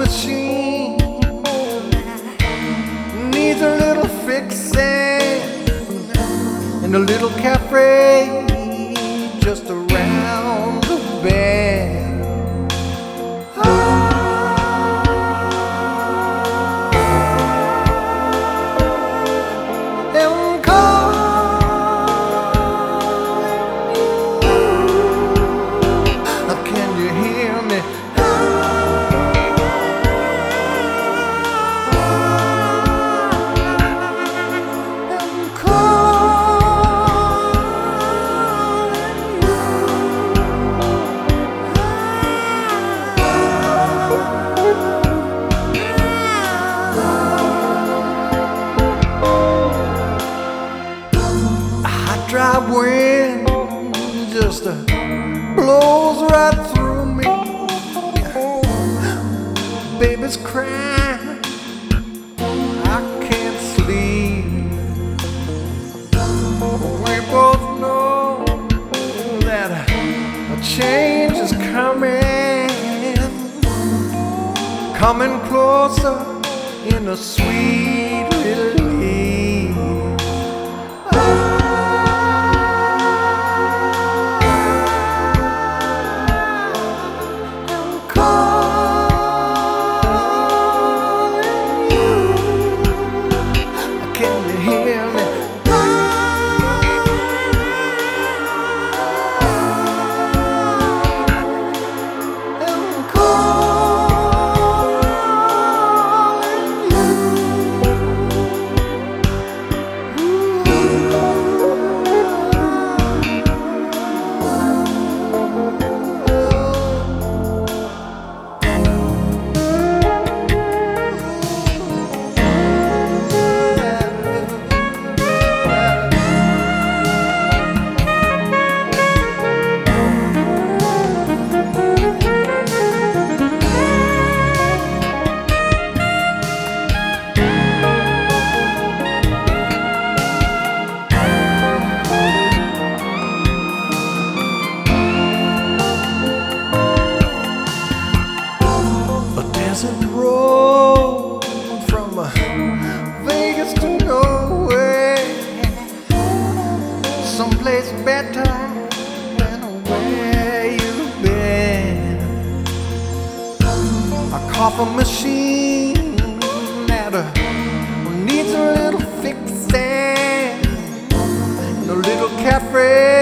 machine needs a little fixing in a little cafe just around the bend. Dry wind just blows right through me. Baby's crying, I can't sleep. We both know that a change is coming closer in a sweet relief. Road from Vegas to nowhere, someplace better than where you've been. A coffee machine that needs a little fixing in a little cafe